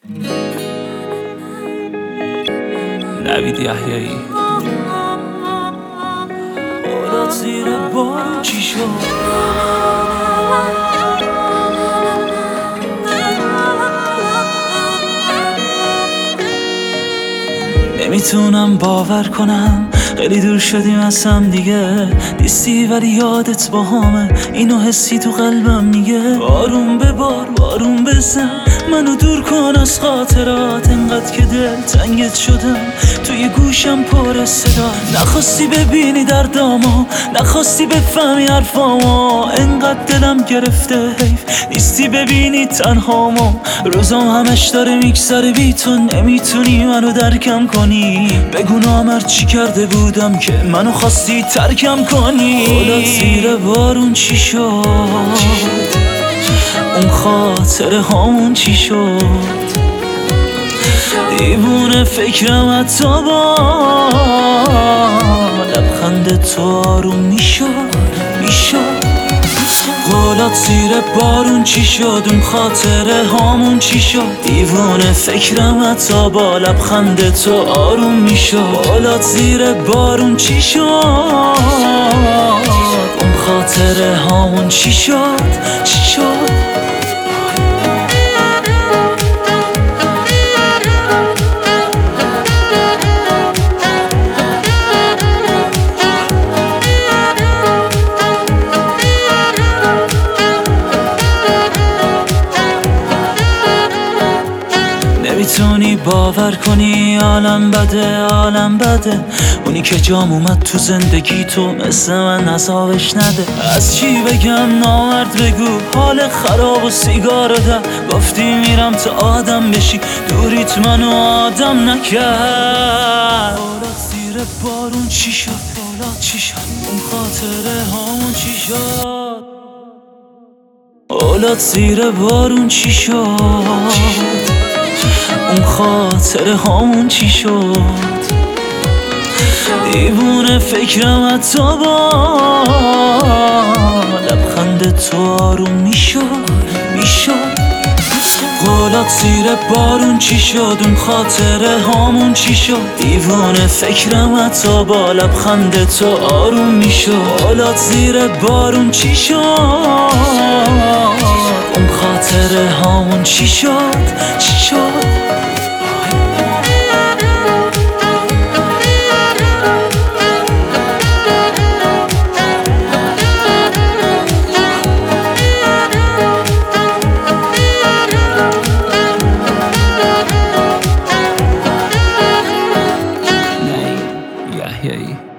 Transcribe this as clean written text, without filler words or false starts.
نوید یحیایی اولاد زیر بارون چی شد؟ نمیتونم باور کنم خیلی دور شدیم از هم دیگه، نیستی ولی یادت با همه اینو حسی تو قلبم میگه. بارون به بار بارون بزن منو دور کن از خاطرات، انقدر که دل تنگت شدم توی گوشم پر صدا. نخواستی ببینی دردامو، نخواستی بفهمی حرفامو، انقدر دلم گرفته حیف نیستی ببینی تنهامو. روزام همش داره میگذره بی تو، نمیتونی منو درکم کنی. بگو نامر چی کرده بودم که منو خواستی ترکم کنی. اولاد زیر بارون چی شد؟ اون خاطره هامون چی شد؟ دیوونه فکرم حتی با لبخند تو آروم میشد. قولات زیر بارون چی شد؟ اون خاطره هامون چی شد؟ دیوونه فکرم حتی با لبخند تو آروم میشد. قولات زیر بارون چی شد؟ اون خاطره هامون چی شد؟ نمیتونی باور کنی عالم بده، اونی که جام اومد تو زندگی تو مثل من عذابش نده. از چی بگم نامرد بگو، حال خراب و سیگارو ده. گفتی میرم تا آدم بشی، دوریت منو آدم نکرد. اولاد زیر بارون چی شد؟ اون خاطره هامون چی شد؟ اولاد زیر بارون چی شد؟ اون خاطره هامون چی شد؟ دیوونه فکرم حتی با لبخند تو آروم میشد. قولات زیر بارون چی شد؟ اون خاطره هامون چی شد؟ دیوونه فکرم حتی با لبخند تو آروم میشد. قولات زیر بارون چی شد؟ اون خاطره هامون چی شد؟ یحیایی